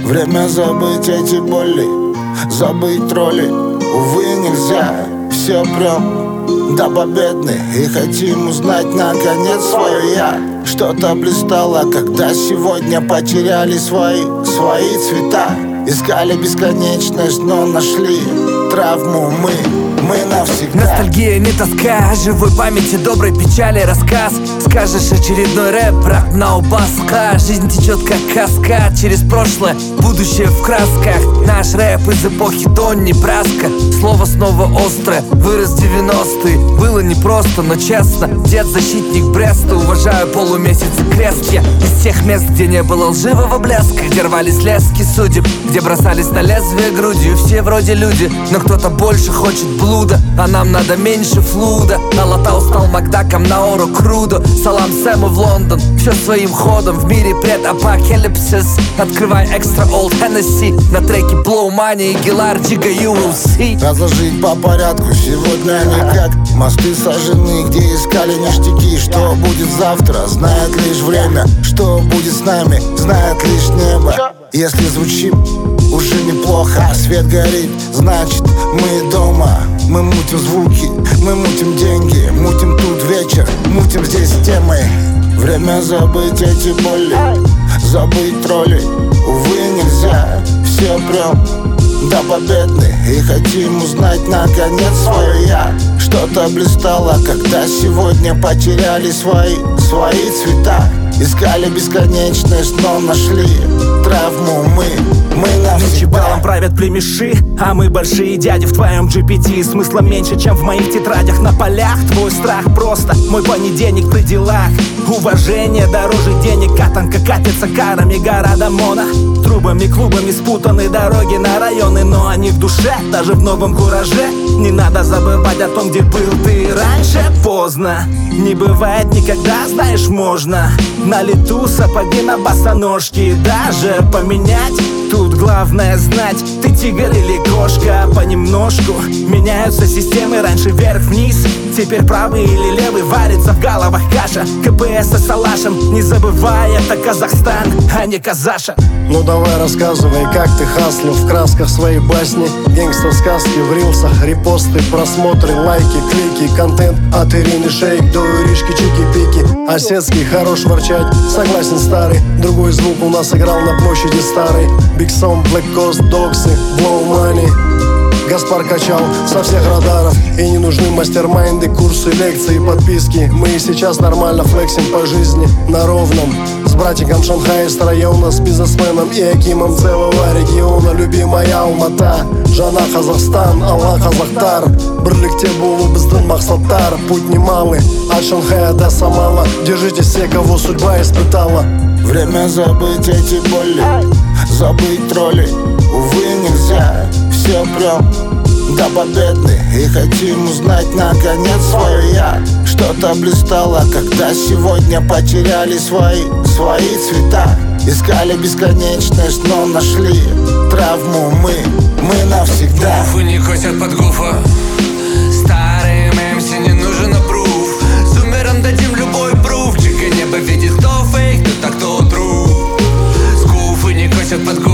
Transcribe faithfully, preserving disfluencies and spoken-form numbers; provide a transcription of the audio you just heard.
Время забыть эти боли, забыть роли. Увы, нельзя, все прям до победны. И хотим узнать наконец свое я. Что-то блистало, когда сегодня потеряли свои, свои цвета. Искали бесконечность, но нашли травму мы, мы навсегда. Ностальгия, не тоска, живой памяти, доброй печали рассказ. Скажешь очередной рэп, рап на баска. Жизнь течет как каскад через прошлое, будущее в красках. Наш рэп из эпохи Донни Браско. Слово снова острое, вырос в девяностые. Было непросто, но честно. Дед защитник Бреста, уважаю полумесяц и крест. Я из тех мест, где не было лживого блеска, где рвались лески судеб, где бросались на лезвие грудью. Все вроде люди, но кто-то больше хочет блуда, а нам надо меньше флуда. Алатау стал Макдаком, Наору Крудо. Салам Сэму в Лондон, все своим ходом. В мире предапокалипсис. Открывай экстра олд Hennessy на треке Blow Money и Гилар Джига you will see. Разложить по порядку, сегодня никак. Мосты сожжены, где искали ништяки. Что будет завтра, знает лишь время. Что будет с нами, знает лишь небо. Если звучим, уже неплохо. Свет горит, значит мы дома. Мы мутим звуки, мы мутим деньги. Мутим тут вечер, мутим здесь темы. Время забыть эти боли, забыть роли. Увы, нельзя, все прям до победны. И хотим узнать наконец свое я. Что-то блистало, когда сегодня потеряли свои, свои цвета. Искали бесконечность, но нашли травму мы, мы навсегда. Чебалом правят племеши, а мы большие дяди в твоем джи пи ти. Смысла меньше, чем в моих тетрадях на полях. Твой страх просто мой понедельник при делах. Уважение дороже денег, катанка катится карами города Мона. Трубами, клубами спутаны дороги на районы, но они в душе, даже в новом кураже. Не надо забывать о том, где был ты раньше. Поздно, не бывает никогда, знаешь, можно на лету сапоги на босоножки даже поменять. Тут главное знать, ты тигр или кошка. Понемножку меняются системы, раньше вверх-вниз, теперь правый или левый, варится в головах каша. ка пэ эс с Алашем, не забывай, это Казахстан, а не Казаша. Ну давай рассказывай, как ты хаслил в красках своей басни. Гангстер сказки в рилсах, репосты, просмотры, лайки, клики, контент от Ирины Шейк до Иришки Чики-Пики. Осетский хорош ворчать, согласен старый. Другой звук у нас играл на площади старой. Big Song, Black Coast, Доксы, Blow Money. Гаспар качал со всех радаров. И не нужны мастер-майнды, курсы, лекции, подписки. Мы и сейчас нормально флексим по жизни на ровном. С братиком Шанхая с района, с бизнесменом и акимом целого региона. Любимая Алмата, Жана Казахстан, Алла Казахтар. Бірлікте болу біздің мақсаттар. Путь немалый, от Шанхая до Самала. Держитесь все, кого судьба испытала. Время забыть эти боли, забыть роли. Увы, нельзя, все прям до победны. И хотим узнать наконец свое я. Что-то блистало, когда сегодня потеряли свои, свои цвета. Искали бесконечность, но нашли травму мы, мы навсегда. Гуфы не косят под гуфа. Старым эм си не нужен опруф. Зумерам дадим любой пруф. Чика небо видит, кто фейк, кто так, кто тру. Скуфы не косят под гуфа.